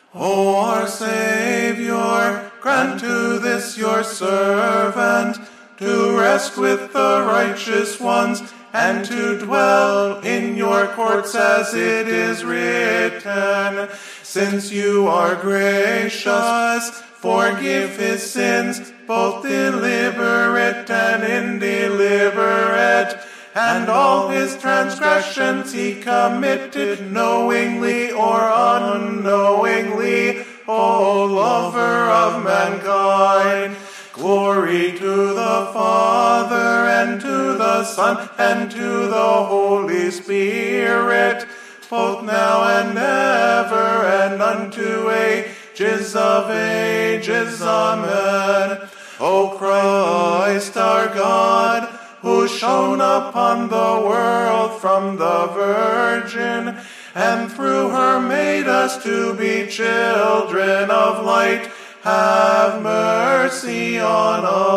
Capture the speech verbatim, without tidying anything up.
O our Saviour, grant to this your servant to rest with the righteous ones, and to dwell in your courts as it is written. Since you are gracious, forgive his sins, both deliberate and indeliberate, and all his transgressions he committed knowingly or unknowingly, O lover of mankind. Glory to the Father, and to the Son, and to the Holy Spirit, both now and ever, and unto ages of ages. Amen. O Christ our God, who shone upon the world from the Virgin, and through her made us to be children of light, have mercy on us.